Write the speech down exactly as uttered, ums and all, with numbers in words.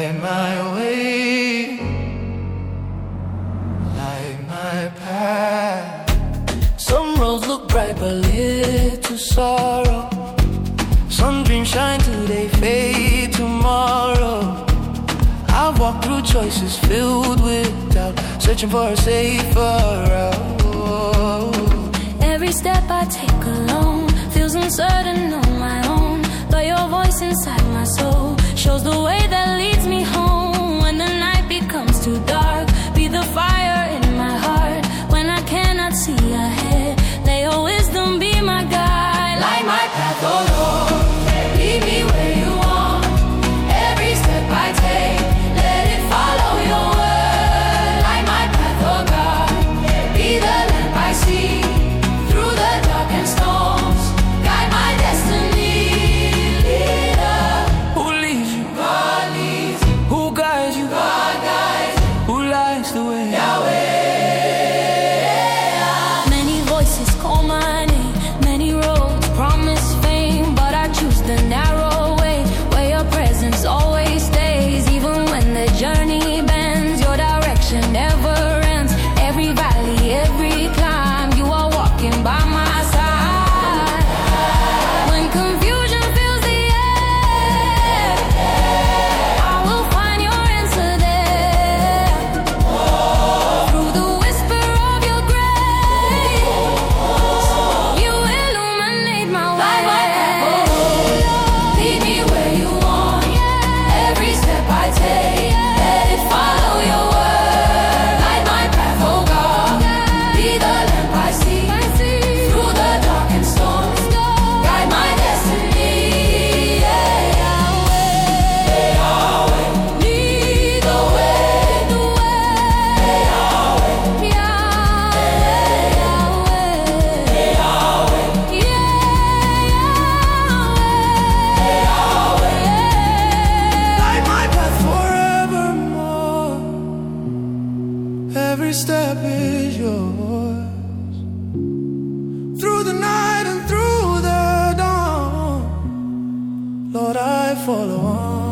light my way, light my path. Some roads look bright but lead to sorrow. Some dreams shine till they fade tomorrow. I've walked through choices filled with doubt, searching for a safer route. Every step I take alone feels uncertain on my own, but your voice inside my soul shows the way that leads me home. When the night becomes too dark, be the fire in my heart. When I cannot see ahead, let your wisdom be my guide. Light my path, oh Lord, lead me where you want. Every step I take, let it follow your word. Light my path, oh God, be the lamp I see through the dark and storms. Guide my destiny, leader. Who leads you? God leads you. Who guides you? God guides you. Who lights the way? Yahweh. Many voices call my name, many roads promise fame, but I choose the narrow way, where your presence always stays. Even when the journey bends, your direction never ends. Every valley, every climb, you are walking by my side. When confusion fills the air, I will find your answer there. Through the whisper of your grace, you illuminate my way. Lead me where you want. Every step I take, let it follow your word. Light my path, oh God, be the lamp I see through the dark and storms. Guide my destiny, yeah, Yahweh. Lead the way, the way, Yahweh. Yahweh, Yahweh, Light my path forevermore. Every step is yours. Through the night and through the dawn, Lord, I follow on.